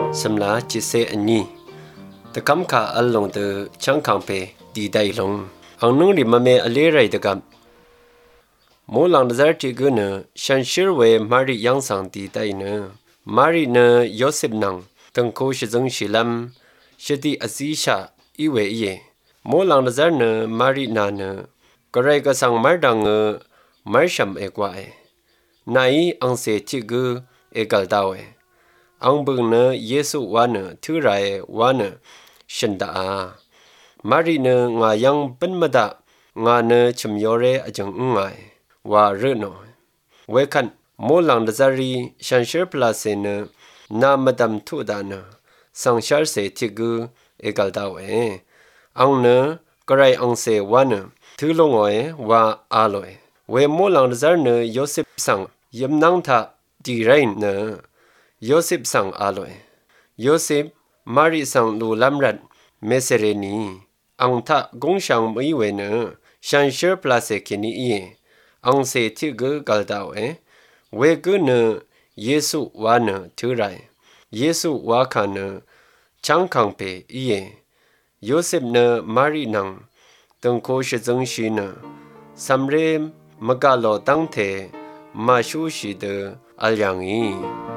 สำลาจิเซอันนี้ตะกำขาอัลลงเตอช่างขังเปดีได้ลงอังนุ่งริมเมอเลไรตะกำโมลังดาร์ติกุนฉันเชื่อว่ามารียังสังดีได้เนมารีเนยอเซบนังตั้งโคชจงชิลัมชดีอาซิชาอีเวเยโมลังดาร์เนมารีนาเนก็ไรก็สังมาดังมาชัมเอกวาไนอังเซติกุเอกลดาวอังบึงเนเยซูวานทุไรวานฉันดามารีเนงายังเป็นมาดางาเนชมยอเรอจังงไงว่าเรื่องน้อยเวคันโมลังดาจารีฉันเชื่อพลาเซเนนามาดามทุดานสังชาร์เซติกุเอกลดาวอังเนก็ไรอังเซวานทุลงอยว่าอาลอยเวโมลังดาจารเนยอเซฟสังยมนังทาดีไรเนยอเซฟสังอาลอยยอเซฟมารีสังลูลัมรัดเมเซเรนีอังทากงชังไม่เวเนฉันเชื่อพลาเซคินีอังเซติกกัลดาวเวกุเนเยซูวานทุไรเยซูวาคานช่างขังเปยอเซฟเนมารีนังตั้งโคชจงชีเนสำเร็จมกาโลตั้งเทมาชูชีเดอัลยัง